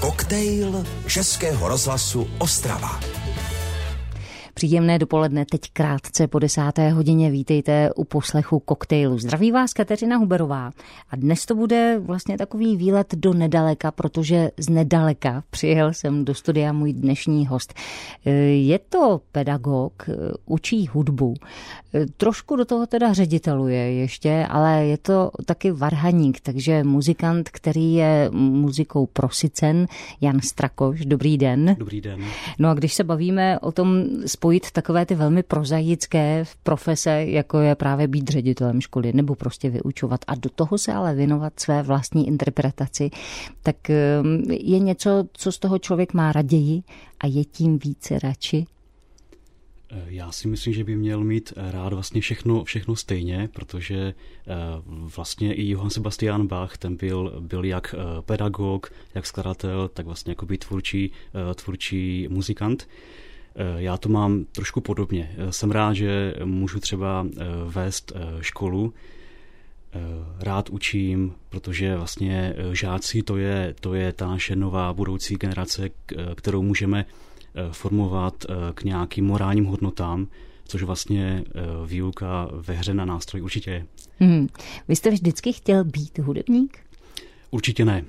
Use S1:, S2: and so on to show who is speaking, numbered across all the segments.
S1: Koktejl Českého rozhlasu Ostrava.
S2: Příjemné dopoledne, teď krátce po 10. hodině. Vítejte u poslechu Koktejlu. Zdraví vás Kateřina Huberová. A dnes to bude vlastně takový výlet do nedaleka, protože z nedaleka přijel jsem do studia můj dnešní host. Je to pedagog, učí hudbu. Trošku do toho teda řediteluje ještě, ale je to taky varhaník, takže muzikant, který je muzikou prosycen. Jan Strakoš, dobrý den.
S3: Dobrý den.
S2: No a když se bavíme o tom spojit takové ty velmi prozaické profese, jako je právě být ředitelem školy nebo prostě vyučovat a do toho se ale věnovat své vlastní interpretaci, tak je něco, co z toho člověk má raději a je tím více radši?
S3: Já si myslím, že by měl mít rád vlastně všechno stejně, protože vlastně i Johann Sebastian Bach, ten byl jak pedagog, jak skladatel, tak vlastně jakoby tvůrčí muzikant. Já to mám trošku podobně. Jsem rád, že můžu třeba vést školu. Rád učím, protože vlastně žáci to je ta naše nová budoucí generace, kterou můžeme formovat k nějakým morálním hodnotám, což vlastně výuka ve hře na nástroj určitě je.
S2: Vy jste vždycky chtěl být hudebník?
S3: Určitě ne.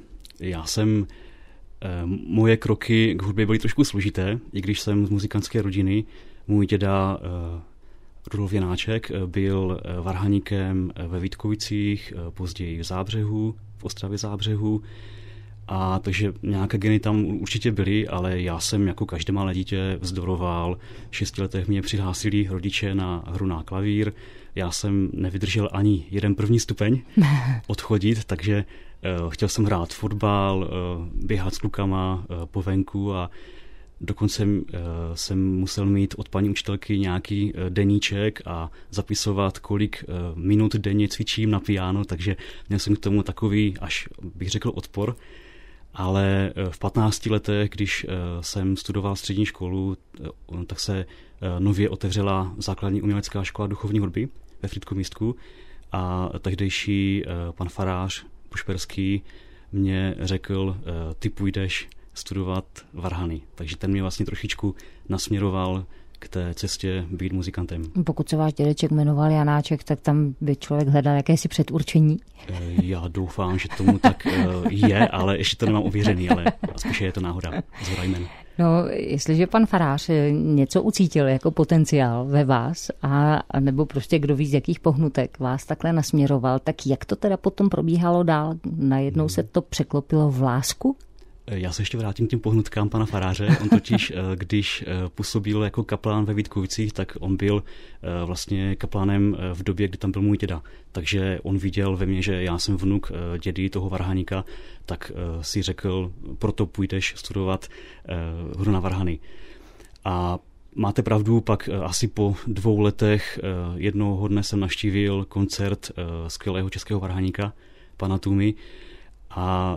S3: Moje kroky k hudbě byly trošku složité, i když jsem z muzikantské rodiny. Můj děda Rudolf Janáček byl varhaníkem ve Vítkovicích, později v Zábřehu, v Ostravě Zábřehu. A takže nějaké geny tam určitě byly, ale já jsem jako každé malé dítě vzdoroval. V 6 letech mě přihlásili rodiče na hru na klavír. Já jsem nevydržel ani jeden první stupeň odchodit, takže chtěl jsem hrát fotbal, běhat s klukama po venku a dokonce jsem musel mít od paní učitelky nějaký deníček a zapisovat, kolik minut denně cvičím na piano, takže měl jsem k tomu takový, až bych řekl, odpor. Ale v 15 letech, když jsem studoval střední školu, tak se nově otevřela základní umělecká škola duchovní hudby ve Frýdku-Místku a tehdejší pan farář Pušperský mě řekl, ty půjdeš studovat varhany. Takže ten mě vlastně trošičku nasměroval k té cestě být muzikantem.
S2: Pokud se váš dědeček jmenoval Janáček, tak tam by člověk hledal jakési předurčení?
S3: Já doufám, že tomu tak je, ale ještě to nemám ověřený, ale spíše je to náhoda. Zhoda jmen.
S2: No, jestliže pan farář něco ucítil jako potenciál ve vás, a nebo prostě kdo ví z jakých pohnutek vás takhle nasměroval, tak jak to teda potom probíhalo dál? Najednou se to překlopilo v lásku?
S3: Já se ještě vrátím k těm pohnutkám pana faráře. On totiž, když působil jako kaplán ve Vítkovicích, tak on byl vlastně kaplánem v době, kdy tam byl můj děda. Takže on viděl ve mně, že já jsem vnuk dědy toho varhaníka, tak si řekl, proto půjdeš studovat hru na varhany. A máte pravdu, pak asi po 2 letech jednoho dne jsem navštívil koncert skvělého českého varhaníka, pana Tůmy, a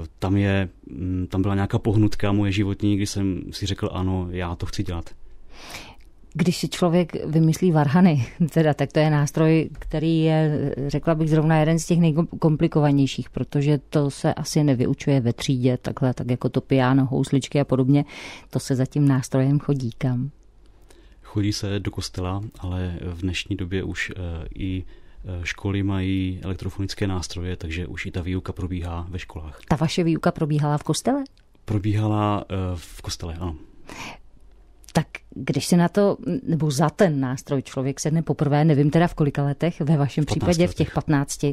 S3: tam byla nějaká pohnutka moje životní, kdy jsem si řekl, ano, já to chci dělat.
S2: Když si člověk vymyslí varhany, tak to je nástroj, který je, řekla bych, zrovna jeden z těch nejkomplikovanějších, protože to se asi nevyučuje ve třídě, takhle, tak jako to piano, housličky a podobně. To se za tím nástrojem chodí kam?
S3: Chodí se do kostela, ale v dnešní době už i školy mají elektrofonické nástroje, takže už i ta výuka probíhá ve školách.
S2: Ta vaše výuka probíhala v kostele?
S3: Probíhala v kostele, ano.
S2: Tak když se na to, nebo za ten nástroj člověk sedne poprvé, nevím teda v kolika letech, ve vašem případě v těch 15,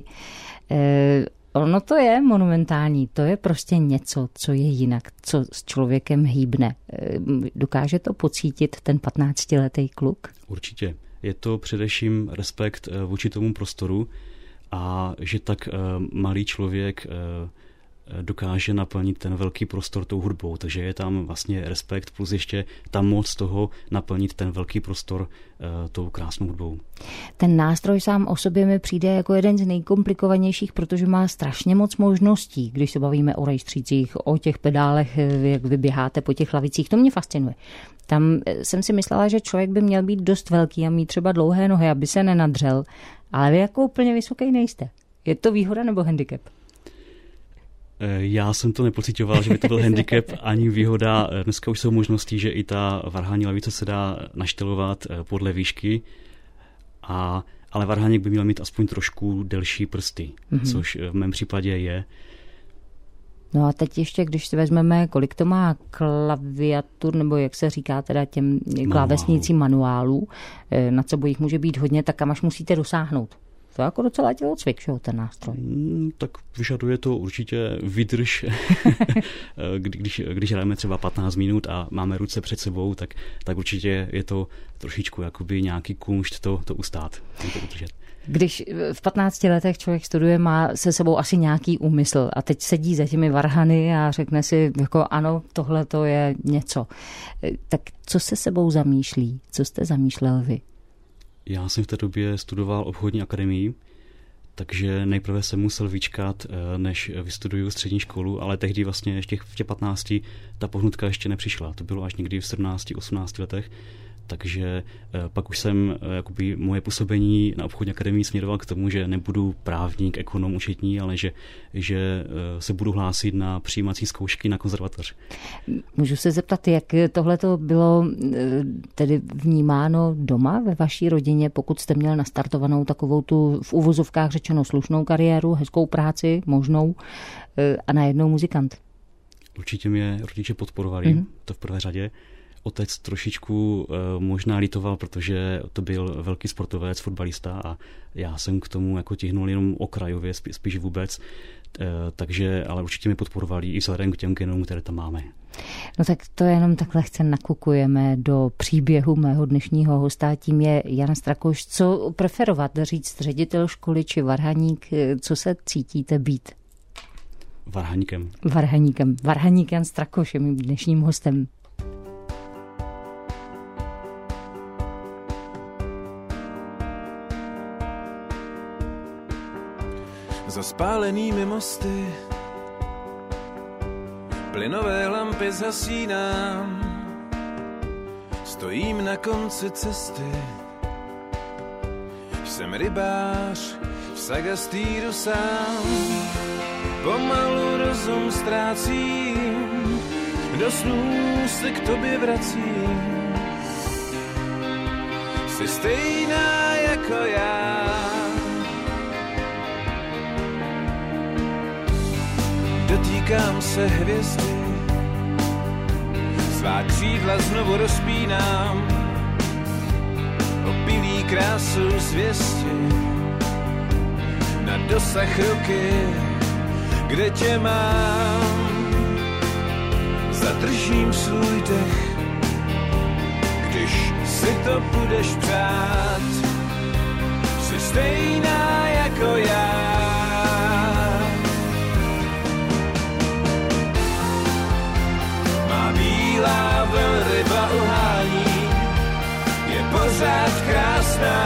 S2: ono to je monumentální, to je prostě něco, co je jinak, co s člověkem hýbne. Dokáže to pocítit ten 15letý kluk?
S3: Určitě. Je to především respekt vůči tomu prostoru a že tak malý člověk dokáže naplnit ten velký prostor tou hudbou, takže je tam vlastně respekt plus ještě ta moc toho naplnit ten velký prostor tou krásnou hudbou.
S2: Ten nástroj sám o sobě mi přijde jako jeden z nejkomplikovanějších, protože má strašně moc možností, když se bavíme o rejstřících, o těch pedálech, jak vyběháte po těch lavicích, to mě fascinuje. Tam jsem si myslela, že člověk by měl být dost velký a mít třeba dlouhé nohy, aby se nenadřel, ale vy jako úplně vysoký nejste. Je to výhoda nebo handicap?
S3: Já jsem to nepocitoval, že by to byl handicap ani výhoda. Dneska už jsou možnosti, že i ta varhání lavice se dá naštelovat podle výšky, ale varhaník by měl mít aspoň trošku delší prsty, což v mém případě je.
S2: No a teď ještě, když si vezmeme, kolik to má klaviatur, nebo jak se říká teda těm klávesnícím manuálů, nad sebou jich může být hodně, tak kam až musíte dosáhnout? To je jako docela tělocvik, že, ten nástroj.
S3: Tak vyžaduje to určitě vydrž. Když hrajeme třeba 15 minut a máme ruce před sebou, tak určitě je to trošičku jakoby nějaký kunšt to ustát, to udržet.
S2: Když v 15 letech člověk studuje, má se sebou asi nějaký úmysl a teď sedí za těmi varhany a řekne si, jako ano, tohle to je něco. Tak co se sebou zamýšlí? Co jste zamýšlel vy?
S3: Já jsem v té době studoval obchodní akademii, takže nejprve jsem musel vyčkat, než vystuduju střední školu, ale tehdy vlastně ještě v těch 15 ta pohnutka ještě nepřišla. To bylo až někdy v 17-18 letech. Takže pak už jsem jakoby moje působení na obchodní akademii směroval k tomu, že nebudu právník, ekonom, účetní, ale že se budu hlásit na přijímací zkoušky na konzervatoř.
S2: Můžu se zeptat, jak tohleto bylo tedy vnímáno doma ve vaší rodině, pokud jste měl nastartovanou takovou tu v uvozovkách řečeno slušnou kariéru, hezkou práci, možnou a najednou muzikant?
S3: Určitě mě rodiče podporovali, to v prvé řadě. Otec trošičku možná litoval, protože to byl velký sportovec, fotbalista a já jsem k tomu jako tihnul jenom okrajově, spíš vůbec. Takže, ale určitě mi podporovali i vzhledem k těm genům, které tam máme.
S2: No tak to jenom tak lehce nakukujeme do příběhu mého dnešního hosta, tím je Jan Strakoš. Co preferovat, říct ředitel školy či varhaník, co se cítíte být?
S3: Varhaníkem.
S2: Varhaník Jan Strakoš je mým dnešním hostem.
S4: Za spálenými mosty plynové lampy zhasínám, stojím na konci cesty. Jsem rybář v Sagastýru sám, pomalu rozum ztrácím, do snů se k tobě vracím. Jsi stejná jako já, dotýkám se hvězdy, svá křídla znovu rozpínám, opilý krásou zvěsti, na dosah ruky, kde tě mám. Zadržím svůj dech, když si to budeš přát, jsi stejná jako já. Bílá velryba uhání, je pořád krásná,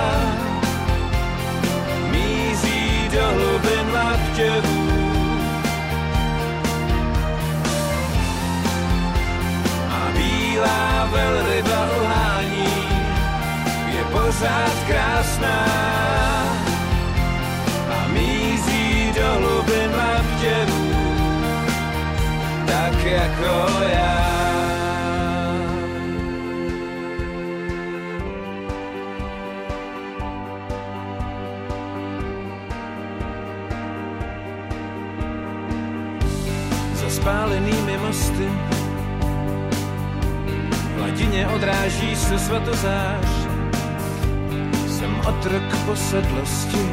S4: míří do hlubin laptěvů. A bílá velryba uhání, je pořád krásná a míří do hlubin laptěvů. Tak jako já. Za spálenými mosty v hladině odráží se svatozář. Jsem otrok posedlosti,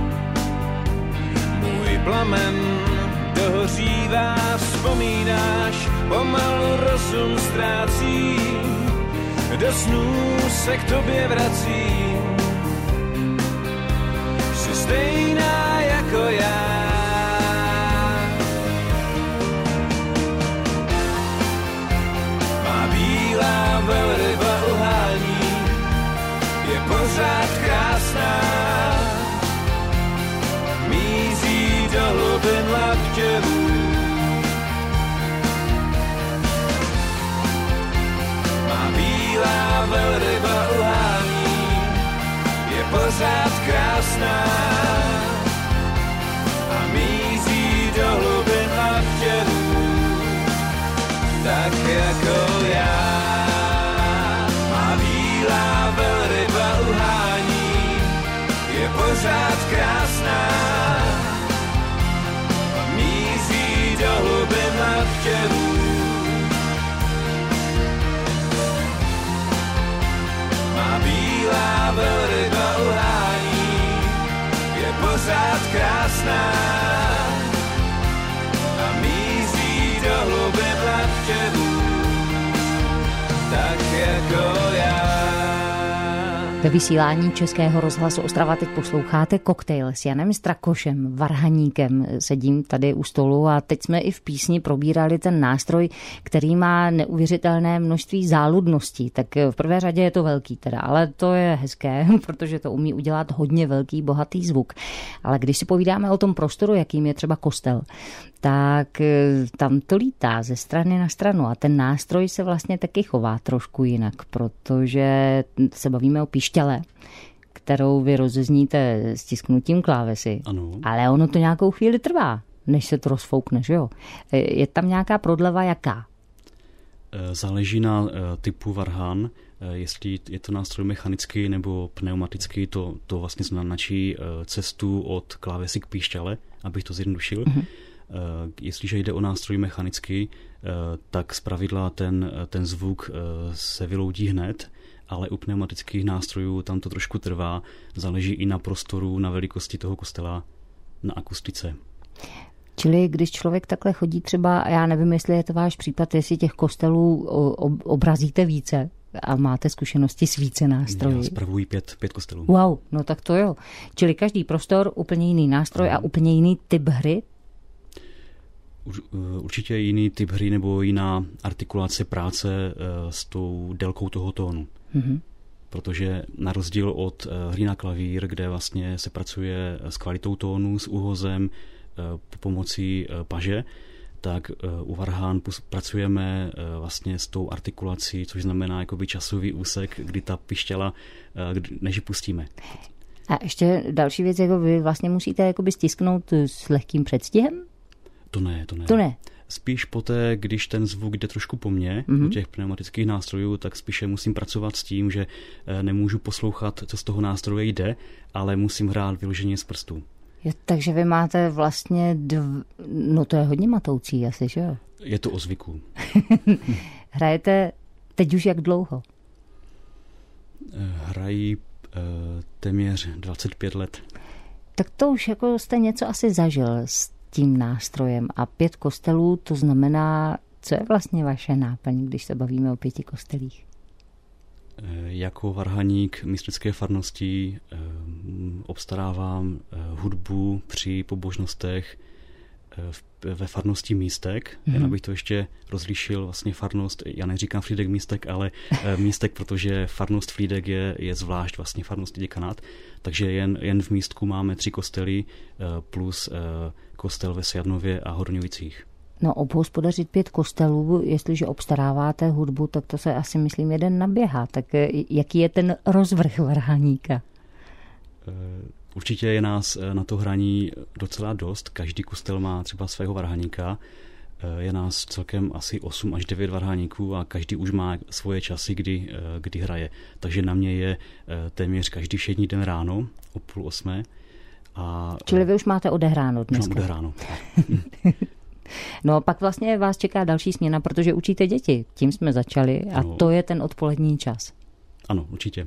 S4: můj plamen dohořívá, vzpomínáš, pomalu rozum ztrácím, do snů se k tobě vracím. Jsi stejná jako já. Má bílá velryba uhání, je pořád krásná, míří do hlubin laptěvů. Má bílá velryba uhání, je pořád krásná tak jako já. Má bílá velryba uhání, je pořád krásná. Míří do hlubin návštěvů. Má bílá velryba uhání, je pořád krásná. A míří do hlubin návštěvů, tak jako já.
S2: Ve vysílání Českého rozhlasu Ostrava teď posloucháte Koktejl s Janem Strakošem, varhaníkem. Sedím tady u stolu a teď jsme i v písni probírali ten nástroj, který má neuvěřitelné množství záludností. Tak v prvé řadě je to velký teda, ale to je hezké, protože to umí udělat hodně velký, bohatý zvuk. Ale když si povídáme o tom prostoru, jakým je třeba kostel, tak tam to lítá ze strany na stranu a ten nástroj se vlastně taky chová trošku jinak, protože se bavíme o píšťale, kterou vy rozezníte stisknutím klávesy.
S3: Ano.
S2: Ale ono to nějakou chvíli trvá, než se to rozfoukne, že jo? Je tam nějaká prodleva jaká?
S3: Záleží na typu varhan, jestli je to nástroj mechanický nebo pneumatický, to vlastně značí cestu od klávesy k píšťale, abych to zjednodušil. Mm-hmm. Jestliže jde o nástroj mechanický, tak zpravidla ten zvuk se vyloudí hned, ale u pneumatických nástrojů tam to trošku trvá, záleží i na prostoru, na velikosti toho kostela, na akustice.
S2: Čili když člověk takhle chodí třeba, já nevím, jestli je to váš případ, jestli těch kostelů obrazíte více a máte zkušenosti s více nástroji.
S3: Já spravuji 5 kostelů.
S2: Wow, no tak to jo. Čili každý prostor, úplně jiný nástroj a úplně jiný typ hry?
S3: Určitě jiný typ hry nebo jiná artikulace práce s tou délkou toho tónu. Mm-hmm. Protože na rozdíl od hry na klavír, kde vlastně se pracuje s kvalitou tónu, s úhozem, pomocí paže, tak u varhan pracujeme vlastně s tou artikulací, což znamená jakoby časový úsek, kdy ta pišťala, než ji pustíme.
S2: A ještě další věc, jako vy vlastně musíte jakoby stisknout s lehkým předstihem?
S3: To ne. Spíš poté, když ten zvuk jde trošku po mně, u těch pneumatických nástrojů, tak spíše musím pracovat s tím, že nemůžu poslouchat, co z toho nástroje jde, ale musím hrát vyloženě z prstů.
S2: Jo, takže vy máte vlastně no to je hodně matoucí asi, že jo?
S3: Je to o zvyku.
S2: Hrajete teď už jak dlouho?
S3: Hrají téměř 25 let.
S2: Tak to už jako jste něco asi zažil s tím nástrojem a 5 kostelů, to znamená, co je vlastně vaše náplň, když se bavíme o 5 kostelích?
S3: Jako varhaník místnické farnosti obstarávám hudbu při pobožnostech ve farnosti Místek. Jen abych to ještě rozlišil, vlastně farnost, já neříkám Frýdek Místek, ale Místek, protože farnost Frýdek je zvlášť vlastně farnostní děkanát, takže jen v Místku máme 3 kostely plus kostel ve Sjadnově a Horňovicích.
S2: No, obhospodařit 5 kostelů, jestliže obstaráváte hudbu, tak to se asi, myslím, jeden naběhá. Tak jaký je ten rozvrh varhaníka?
S3: Určitě je nás na to hraní docela dost. Každý kostel má třeba svého varhaníka. Je nás celkem asi 8 až 9 varhaníků a každý už má svoje časy, kdy hraje. Takže na mě je téměř každý všední den ráno o 7:30.
S2: Čili vy už máte odehráno dneska?
S3: Mám odehráno.
S2: No a pak vlastně vás čeká další směna, protože učíte děti. Tím jsme začali a to je ten odpolední čas.
S3: Ano, určitě.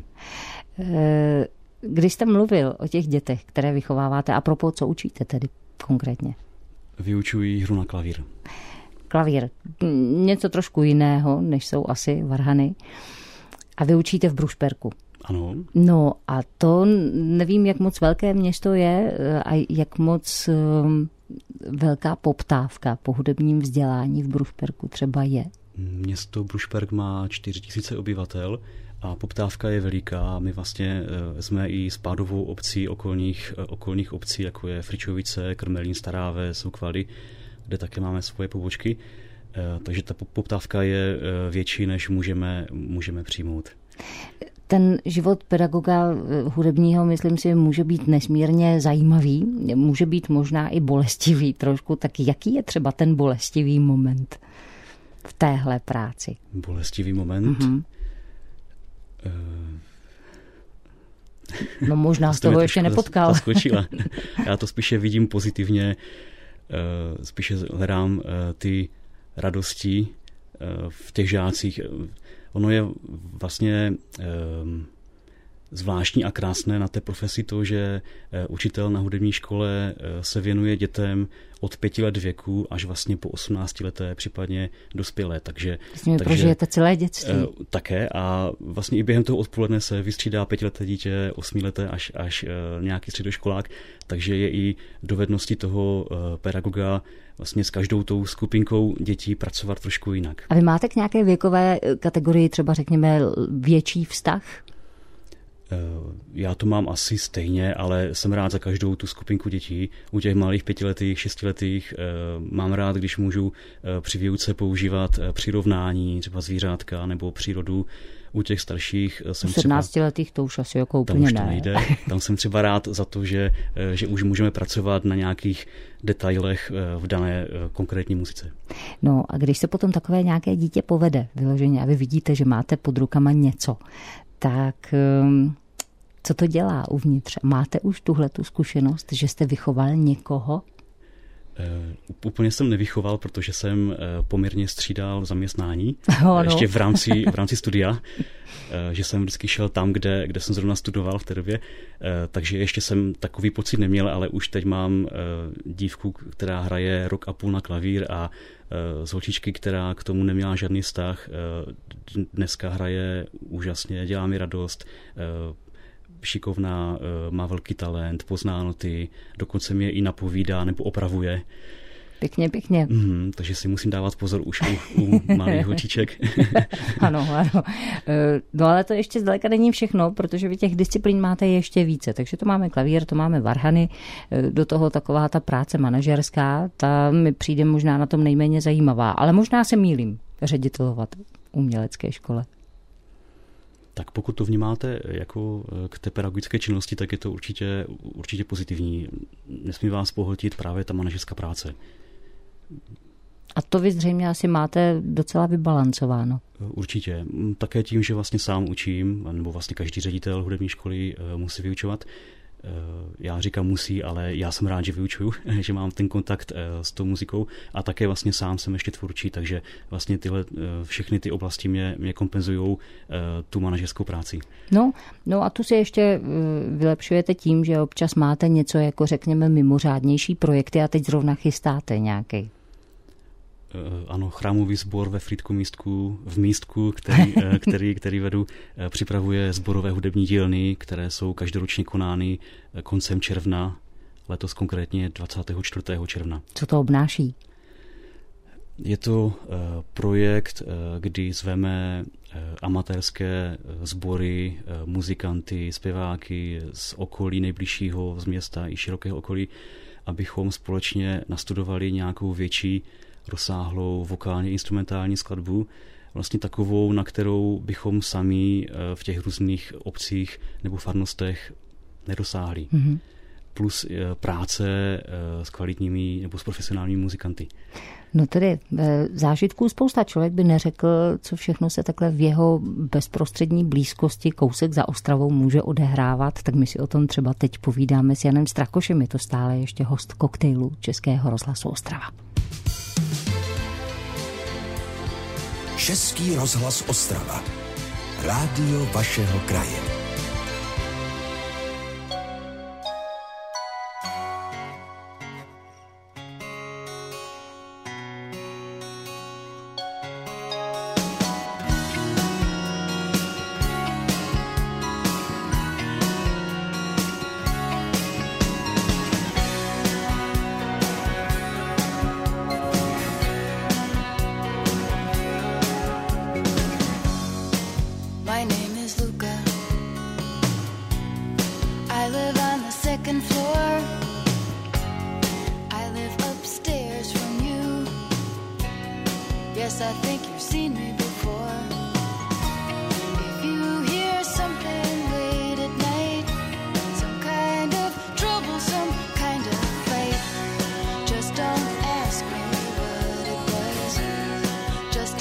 S2: Když jste mluvil o těch dětech, které vychováváte, a propos, co učíte tedy konkrétně?
S3: Vyučuji hru na klavír.
S2: Klavír. Něco trošku jiného, než jsou asi varhany. A vy učíte v Brušperku.
S3: Ano.
S2: No a to nevím, jak moc velké město je a jak moc velká poptávka po hudebním vzdělání v Brušperku třeba je.
S3: Město Brušperk má 4 000 obyvatel a poptávka je veliká. My vlastně jsme i spádovou obcí okolních obcí, jako je Fričovice, Krmelín, Staráve, Soukvady, kde také máme svoje pobočky. Takže ta poptávka je větší, než můžeme přijmout.
S2: Ten život pedagoga hudebního, myslím si, může být nesmírně zajímavý, může být možná i bolestivý trošku. Tak jaký je třeba ten bolestivý moment? v téhle práci?
S3: Bolestivý moment.
S2: No možná z toho ještě nepotkal.
S3: Zaskočila. Já to spíše vidím pozitivně, spíše hledám ty radosti v těch žácích. Ono je vlastně zvláštní a krásné na té profesi to, že učitel na hudební škole se věnuje dětem od 5 let věku až vlastně po 18 leté, případně dospělé. Takže
S2: prožijete celé dětství.
S3: Také a vlastně i během toho odpoledne se vystřídá 5leté dítě, 8leté až nějaký středoškolák, takže je i dovednosti toho pedagoga vlastně s každou tou skupinkou dětí pracovat trošku jinak. A
S2: vy máte k nějaké věkové kategorii třeba řekněme větší vztah?
S3: Já to mám asi stejně, ale jsem rád za každou tu skupinku dětí. U těch malých 5letých, 6letých mám rád, když můžu při výuce používat přirovnání, třeba zvířátka nebo přírodu. U těch starších jsem
S2: 17letých to už asi jako úplně
S3: tam už to nejde. Tam jsem třeba rád za to, že už můžeme pracovat na nějakých detailech v dané konkrétní muzice.
S2: No a když se potom takové nějaké dítě povede vyloženě a vy vidíte, že máte pod rukama něco, tak co to dělá uvnitř? Máte už tuhletu zkušenost, že jste vychoval někoho?
S3: Úplně jsem nevychoval, protože jsem poměrně střídal zaměstnání, ještě v rámci studia, že jsem vždycky šel tam, kde jsem zrovna studoval v té době, takže ještě jsem takový pocit neměl, ale už teď mám dívku, která hraje 1,5 roku na klavír a z holčičky, která k tomu neměla žádný vztah, dneska hraje úžasně, dělá mi radost, šikovná, má velký talent, pozná noty, dokonce mě i napovídá nebo opravuje.
S2: Pěkně.
S3: Takže si musím dávat pozor už u malých holčiček.
S2: Ano. No ale to ještě zdaleka není všechno, protože vy těch disciplín máte ještě více. Takže to máme klavír, to máme varhany, do toho taková ta práce manažerská, ta mi přijde možná na tom nejméně zajímavá, ale možná se mýlím ředitelovat umělecké škole.
S3: Tak pokud to vnímáte jako k té pedagogické činnosti, tak je to určitě pozitivní. Nesmí vás pohltit právě ta manažerská práce.
S2: A to vy zřejmě asi máte docela vybalancováno.
S3: Určitě. Také tím, že vlastně sám učím, nebo vlastně každý ředitel hudební školy musí vyučovat. Já říkám musí, ale já jsem rád, že vyučuju, že mám ten kontakt s tou muzikou a také vlastně sám jsem ještě tvůrčí, takže vlastně všechny ty oblasti mě kompenzují tu manažerskou práci.
S2: No a tu si ještě vylepšujete tím, že občas máte něco jako řekněme mimořádnější projekty a teď zrovna chystáte nějaký.
S3: Ano, chrámový sbor ve Frýdku Místku, který vedu, připravuje sborové hudební dílny, které jsou každoročně konány koncem června, letos konkrétně 24. června.
S2: Co to obnáší?
S3: Je to projekt, kdy zveme amatérské sbory, muzikanty, zpěváky z okolí nejbližšího, z města i širokého okolí, abychom společně nastudovali nějakou větší rozsáhlou vokálně instrumentální skladbu, vlastně takovou, na kterou bychom sami v těch různých obcích nebo farnostech nedosáhli. Mm-hmm. Plus práce s kvalitními nebo s profesionálními muzikanty.
S2: No tedy zážitků spousta. Člověk by neřekl, co všechno se takhle v jeho bezprostřední blízkosti kousek za Ostravou může odehrávat, tak my si o tom třeba teď povídáme s Janem Strakošem. Je to stále ještě host koktejlu Českého rozhlasu Ostrava.
S1: Český rozhlas Ostrava. Rádio vašeho kraje.
S5: Just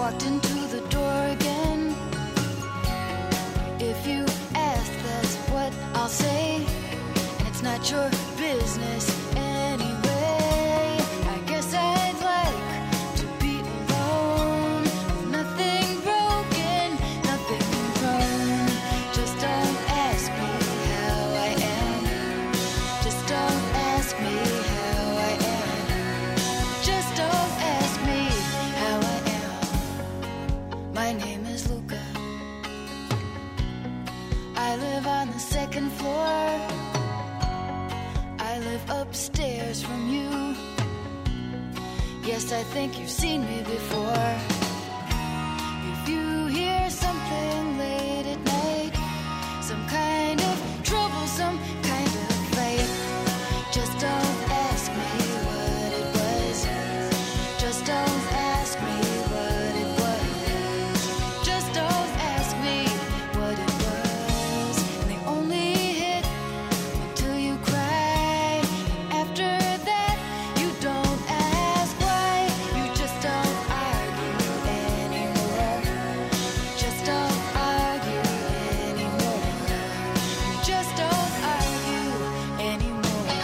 S5: walked into the door again. If you ask, that's what I'll say, and it's not your business anyway. I guess I'd like to be alone, with nothing broken, nothing wrong. Just don't ask me how I am. Just don't ask me how I am. Just don't ask me how I am. My name is Luca. I live on the second floor. I live upstairs from you. Yes, I think you've seen me before. If you hear something late at night, some kind of trouble, some kind of fight, just don't ask me what it was. Just don't ask me what it was. Just don't ask me what it was. And they only hit until you cry. After that, you don't ask why. You just don't argue anymore. Just don't argue anymore. You just don't argue anymore.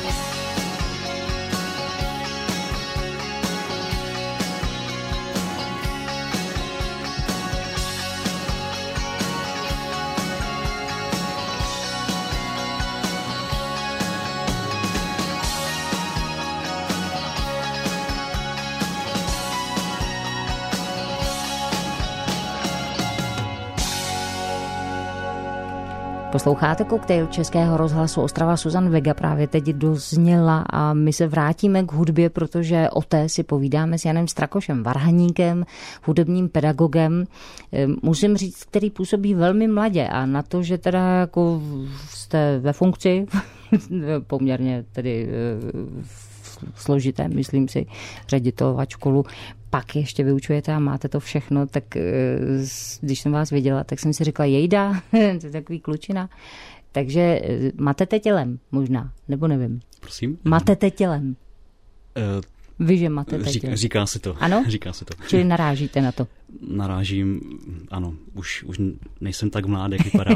S2: Posloucháte Koktejl Českého rozhlasu Ostrava. Susan Vega právě teď dozněla a my se vrátíme k hudbě, protože o té si povídáme s Janem Strakošem, varhaníkem, hudebním pedagogem. Musím říct, který působí velmi mladě a na to, že teda jako jste ve funkci, poměrně tedy složité, myslím si, ředitelovat školu, pak ještě vyučujete a máte to všechno, tak když jsem vás viděla, tak jsem si říkala, jejda, to je takový klučina. Takže matete tělem možná, nebo nevím.
S3: Prosím?
S2: Matete tělem. Vy, že matete tělem.
S3: Říká se to.
S2: Ano?
S3: Říká se to.
S2: Čili narážíte na to.
S3: Narážím, ano, už nejsem tak mládý, jak vypadám.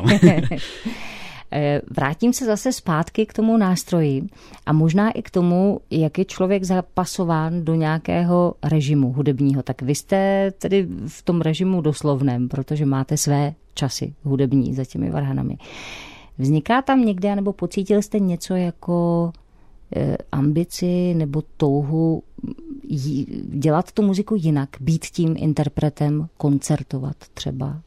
S2: Vrátím se zase zpátky k tomu nástroji a možná i k tomu, jak je člověk zapasován do nějakého režimu hudebního. Tak vy jste tedy v tom režimu doslovném, protože máte své časy hudební za těmi varhanami. Vzniká tam někde, nebo pocítil jste něco jako ambici nebo touhu dělat tu muziku jinak, být tím interpretem, koncertovat třeba?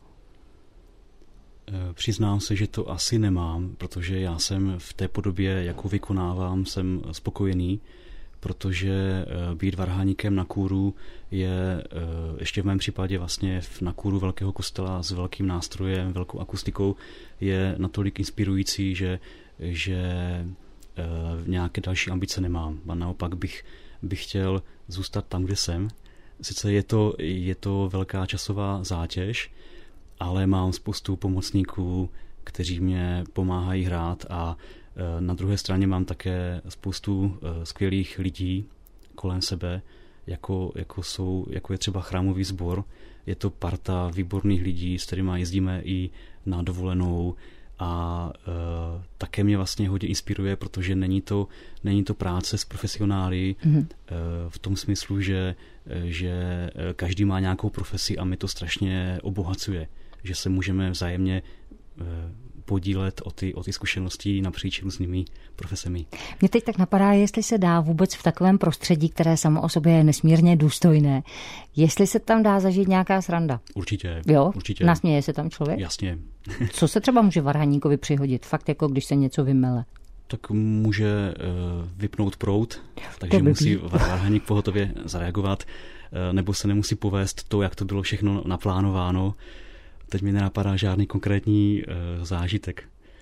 S3: Přiznám se, že to asi nemám, protože já jsem v té podobě, jakou vykonávám, jsem spokojený, protože být varhaníkem na kůru je ještě v mém případě vlastně na kůru velkého kostela s velkým nástrojem, velkou akustikou je natolik inspirující, že nějaké další ambice nemám. A naopak bych chtěl zůstat tam, kde jsem. Sice je to velká časová zátěž, ale mám spoustu pomocníků, kteří mě pomáhají hrát a na druhé straně mám také spoustu skvělých lidí kolem sebe, jako je třeba chrámový sbor. Je to parta výborných lidí, s kterými jezdíme i na dovolenou a také mě vlastně hodně inspiruje, protože není to práce s profesionály v tom smyslu, že každý má nějakou profesi a mě to strašně obohacuje, že se můžeme vzájemně podílet o ty zkušenosti napříč různými profesemi.
S2: Mě teď tak napadá, jestli se dá vůbec v takovém prostředí, které samo o sobě je nesmírně důstojné, jestli se tam dá zažít nějaká sranda.
S3: Určitě.
S2: Jo?
S3: Určitě.
S2: Nasměje se tam člověk?
S3: Jasně.
S2: Co se třeba může varhaníkovi přihodit? Fakt jako když se něco vymele.
S3: Tak může vypnout proud, takže musí varhaník pohotově zareagovat, nebo se nemusí povést to, jak to bylo všechno naplánováno. Teď mi nenapadá žádný konkrétní zážitek.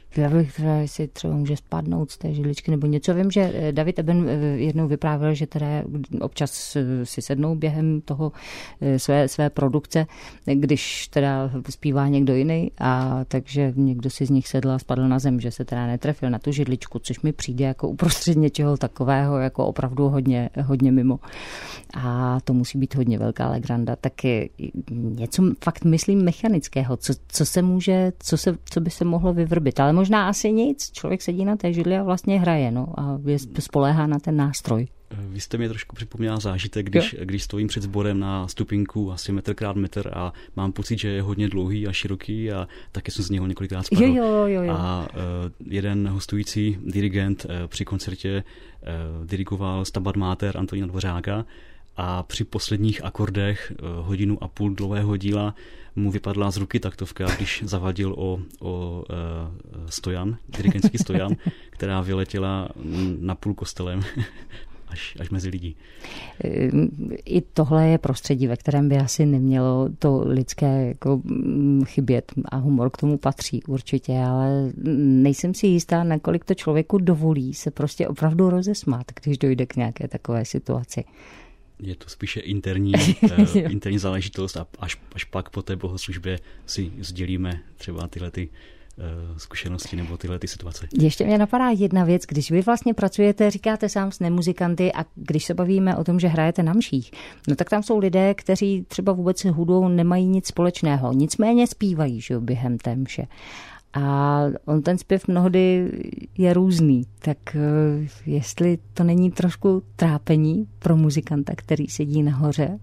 S2: si třeba může spadnout z té židličky nebo něco. Vím, že David Eben jednou vyprávěl, že teda občas si sednou během toho své produkce, když teda zpívá někdo jiný, a takže někdo si z nich sedl a spadl na zem, že se teda netrefil na tu židličku, což mi přijde jako uprostřed něčeho takového, jako opravdu hodně mimo. A to musí být hodně velká legranda. Taky něco fakt myslím mechanického, co by se mohlo vyvrbit. Ale možná asi nic. Člověk sedí na té židli a vlastně hraje, a spoléhá na ten nástroj.
S3: Vy jste mě trošku připomněla zážitek, když stojím před sborem na stupinku asi metr krát metr a mám pocit, že je hodně dlouhý a široký a taky jsem z něho několikrát spadl.
S2: Jo.
S3: A jeden hostující dirigent při koncertě dirigoval Stabat Mater Antonína Dvořáka a při posledních akordech 1,5 hodiny dlouhého díla mu vypadla z ruky taktovka, když zavadil o stojan, dirigentský stojan, která vyletěla napůl kostelem až mezi lidi.
S2: I tohle je prostředí, ve kterém by asi nemělo to lidské jako chybět a humor k tomu patří určitě, ale nejsem si jistá, nakolik to člověku dovolí se prostě opravdu rozesmát, když dojde k nějaké takové situaci.
S3: Je to spíše interní záležitost a až pak po té bohoslužbě si sdělíme třeba tyhle zkušenosti nebo tyhle situace.
S2: Ještě mě napadá jedna věc, když vy vlastně pracujete, říkáte sám s nemuzikanty a když se bavíme o tom, že hrajete na mších, tak tam jsou lidé, kteří třeba vůbec s hudbou nemají nic společného, nicméně zpívají, že během té mše. A ten zpěv mnohdy je různý, tak jestli to není trošku trápení pro muzikanta, který sedí nahoře?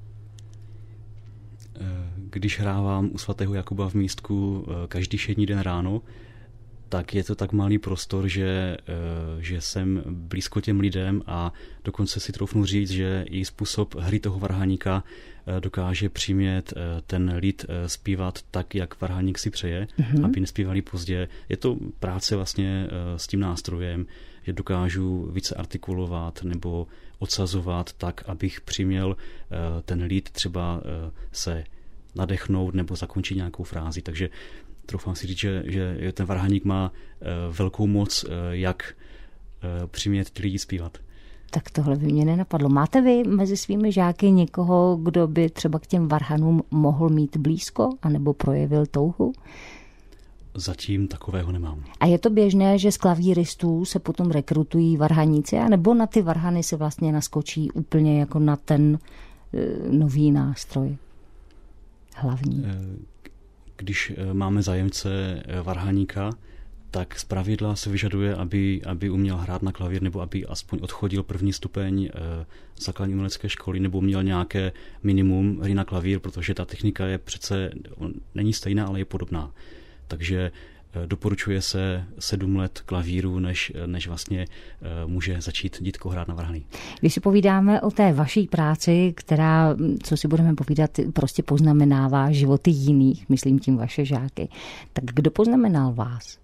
S3: Když hrávám u svatého Jakuba v Místku každý všední den ráno, tak je to tak malý prostor, že jsem blízko těm lidem a dokonce si troufnu říct, že i způsob hry toho varhaníka dokáže přimět ten lid zpívat tak, jak varhaník si přeje, aby nespívali pozdě. Je to práce vlastně s tím nástrojem, že dokážu více artikulovat nebo odsazovat tak, abych přiměl ten lid třeba se nadechnout nebo zakončit nějakou frázi. Takže troufám si říct, že ten varhaník má velkou moc, jak přimět ty lidi zpívat.
S2: Tak tohle by mě nenapadlo. Máte vy mezi svými žáky někoho, kdo by třeba k těm varhanům mohl mít blízko anebo projevil touhu?
S3: Zatím takového nemám.
S2: A je to běžné, že z klavíristů se potom rekrutují varhaníci, anebo na ty varhany se vlastně naskočí úplně jako na ten nový nástroj hlavní?
S3: Když máme zájemce varhaníka, tak zpravidla se vyžaduje, aby uměl hrát na klavír nebo aby aspoň odchodil první stupeň základní umělecké školy nebo měl nějaké minimum hry na klavír, protože ta technika je přece není stejná, ale je podobná. Takže doporučuje se 7 let klavíru, než vlastně může začít dítko hrát na varhany.
S2: Když si povídáme o té vaší práci, která, co si budeme povídat, prostě poznamenává životy jiných, myslím tím vaše žáky, tak kdo poznamenal vás?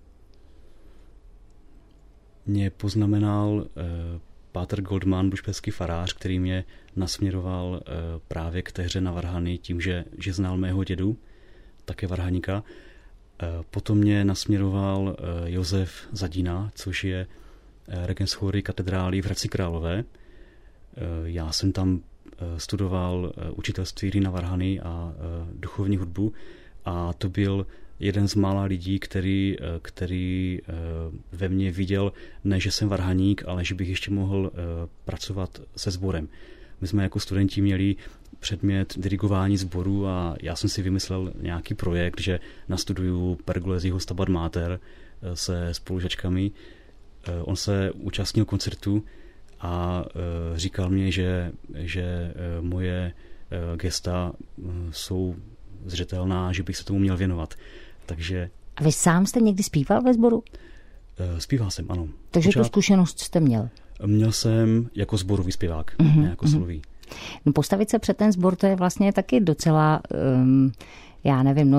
S3: Mě poznamenal Páter Goldman, bušpecký farář, který mě nasměroval právě k té hře na varhany tím, že znal mého dědu, také varhaníka. Potom mě nasměroval Josef Zadina, což je regent chory katedrály v Hradci Králové. Já jsem tam studoval učitelství hry na varhany a duchovní hudbu a to byl jeden z mála lidí, který ve mně viděl, ne, že jsem varhaník, ale že bych ještě mohl pracovat se sborem. My jsme jako studenti měli předmět dirigování sboru a já jsem si vymyslel nějaký projekt, že nastuduju Pergoleziho Stabat Mater se spolužačkami. On se účastnil koncertu a říkal mě, že moje gesta jsou zřetelná, že bych se tomu měl věnovat. Takže...
S2: A vy sám jste někdy zpíval ve sboru?
S3: Zpíval jsem, ano.
S2: Takže tu zkušenost jste měl?
S3: Měl jsem jako sborový zpěvák, ne jako solový.
S2: No, postavit se před ten sbor, to je vlastně taky docela, já nevím,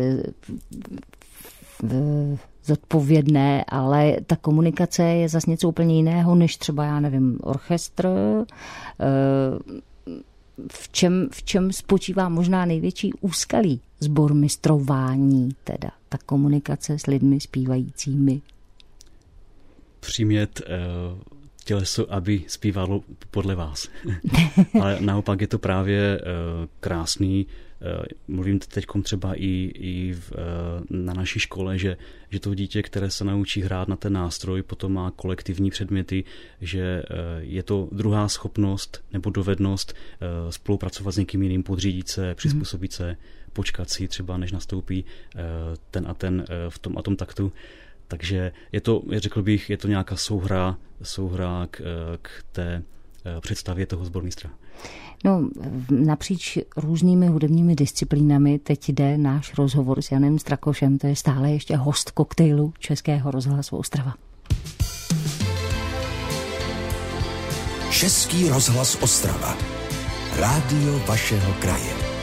S2: zodpovědné, ale ta komunikace je zase něco úplně jiného, než třeba, já nevím, orchestr, v čem spočívá možná největší úskalí sbormistrování, teda ta komunikace s lidmi zpívajícími?
S3: Přimět těleso, aby zpívalo podle vás. Ale naopak je to právě krásný. Mluvím teď třeba i na naší škole, že to dítě, které se naučí hrát na ten nástroj, potom má kolektivní předměty, že je to druhá schopnost nebo dovednost spolupracovat s někým jiným, podřídit se, přizpůsobit se, počkat si třeba, než nastoupí ten a ten v tom a tom taktu. Takže je to, řekl bych, je to nějaká souhra k té představě toho sbormistra.
S2: No, napříč různými hudebními disciplínami teď jde náš rozhovor s Janem Strakošem, to je stále ještě host koktejlu Českého rozhlasu Ostrava.
S1: Český rozhlas Ostrava. Rádio vašeho kraje.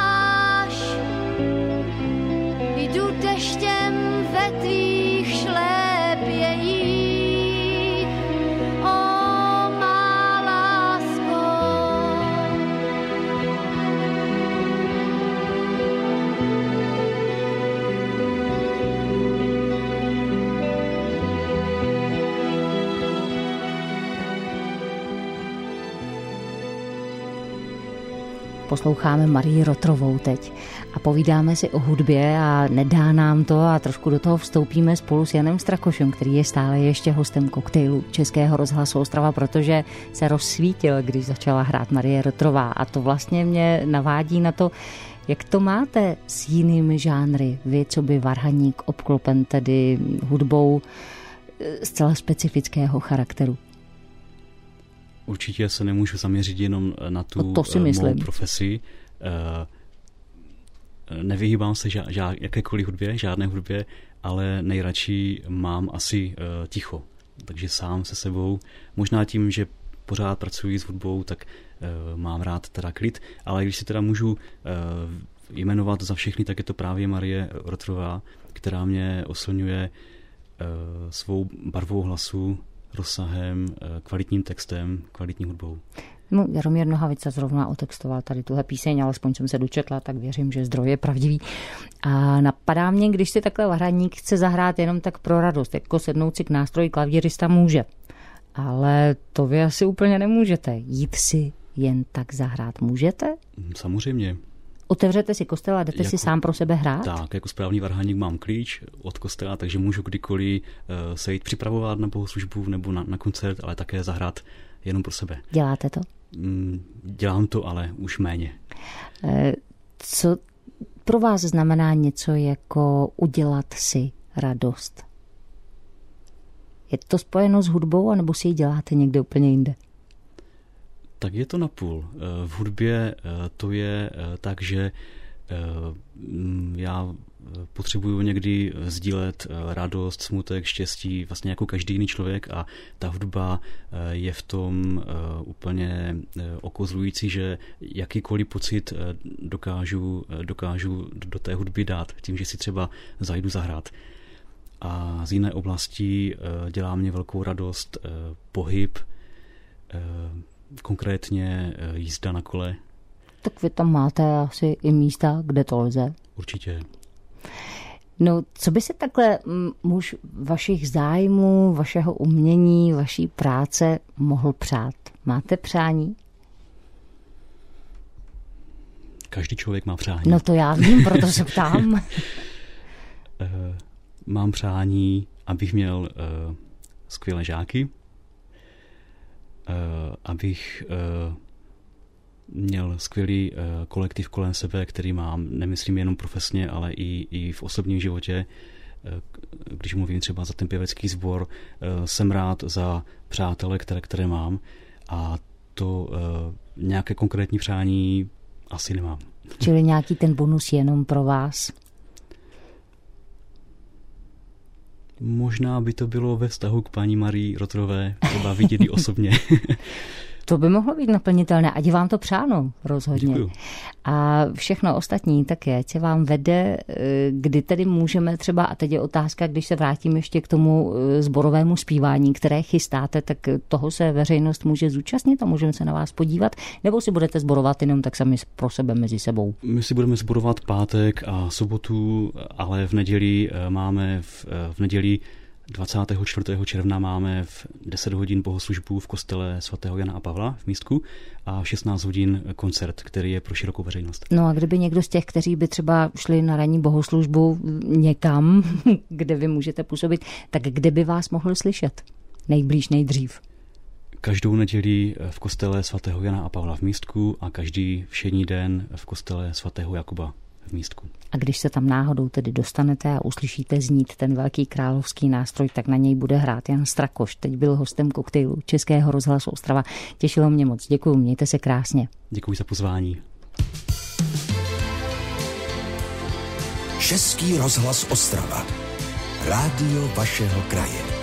S5: Jdu deštěm ve tvých šlépách.
S2: Posloucháme Marii Rotrovou teď a povídáme si o hudbě a nedá nám to a trošku do toho vstoupíme spolu s Janem Strakošem, který je stále ještě hostem koktejlu Českého rozhlasu Ostrava, protože se rozsvítil, když začala hrát Marie Rotrová, a to vlastně mě navádí na to, jak to máte s jinými žánry, vy, co by varhaník obklopen tedy hudbou zcela specifického charakteru.
S3: Určitě se nemůžu zaměřit jenom na tu mou profesi. Nevyhýbám se jakékoliv hudbě, žádné hudbě, ale nejradši mám asi ticho. Takže sám se sebou, možná tím, že pořád pracuji s hudbou, tak mám rád teda klid, ale když si teda můžu jmenovat za všechny, tak je to právě Marie Rotrová, která mě oslňuje svou barvou hlasu, rozsahem, kvalitním textem, kvalitní hudbou.
S2: No, Jaromír Nohavica zrovna otextoval tady tuhle píseň, alespoň jsem se dočetla, tak věřím, že zdroj je pravdivý. A napadá mě, když si takhle varhaník chce zahrát jenom tak pro radost, jako sednout si k nástroji klavírista může. Ale to vy asi úplně nemůžete. Jít si jen tak zahrát můžete?
S3: Samozřejmě.
S2: Otevřete si kostel a jdete si sám pro sebe hrát?
S3: Tak, jako správný varhaník mám klíč od kostela, takže můžu kdykoliv se jít připravovat na bohoslužbu nebo na koncert, ale také zahrát jenom pro sebe.
S2: Děláte to?
S3: Dělám to, ale už méně.
S2: Co pro vás znamená něco jako udělat si radost? Je to spojeno s hudbou, anebo si ji děláte někde úplně jinde?
S3: Tak je to napůl. V hudbě to je tak, že já potřebuju někdy sdílet radost, smutek, štěstí, vlastně jako každý jiný člověk, a ta hudba je v úplně okozlující, že jakýkoliv pocit dokážu do té hudby dát tím, že si třeba zajdu zahrát. A z jiné oblasti dělá mě velkou radost pohyb, konkrétně jízda na kole.
S2: Tak vy tam máte asi i místa, kde to lze.
S3: Určitě.
S2: No, co by se takhle muž vašich zájmů, vašeho umění, vaší práce mohl přát? Máte přání?
S3: Každý člověk má přání.
S2: No to já vím, proto se ptám.
S3: Mám přání, abych měl skvělé žáky, abych měl skvělý kolektiv kolem sebe, který mám, nemyslím jenom profesně, ale i v osobním životě. Když mluvím třeba za ten pěvecký sbor, jsem rád za přátele, které mám, a to nějaké konkrétní přání asi nemám.
S2: Čili nějaký ten bonus jenom pro vás?
S3: Možná by to bylo ve vztahu k paní Marii Rotrové, třeba vidět ji osobně.
S2: To by mohlo být naplnitelné, ať vám to přáno, rozhodně.
S3: Děkuju.
S2: A všechno ostatní také, ať se vám vede, kdy tedy můžeme třeba, a teď je otázka, když se vrátím ještě k tomu sborovému zpívání, které chystáte, tak toho se veřejnost může zúčastnit a můžeme se na vás podívat, nebo si budete sborovat jenom tak sami pro sebe mezi sebou?
S3: My si budeme sborovat pátek a sobotu, ale v neděli máme v neděli 24. června máme v 10 hodin bohoslužbu v kostele svatého Jana a Pavla v Místku a v 16 hodin koncert, který je pro širokou veřejnost.
S2: No a kdyby někdo z těch, kteří by třeba šli na ranní bohoslužbu někam, kde vy můžete působit, tak kde by vás mohl slyšet? Nejblíž, nejdřív?
S3: Každou neděli v kostele svatého Jana a Pavla v Místku a každý všední den v kostele svatého Jakuba v Místku.
S2: A když se tam náhodou tedy dostanete a uslyšíte znít ten velký královský nástroj, tak na něj bude hrát Jan Strakoš. Teď byl hostem koktejlu Českého rozhlasu Ostrava. Těšilo mě moc. Děkuju, mějte se krásně.
S3: Děkuji za pozvání.
S1: Český rozhlas Ostrava. Rádio vašeho kraje.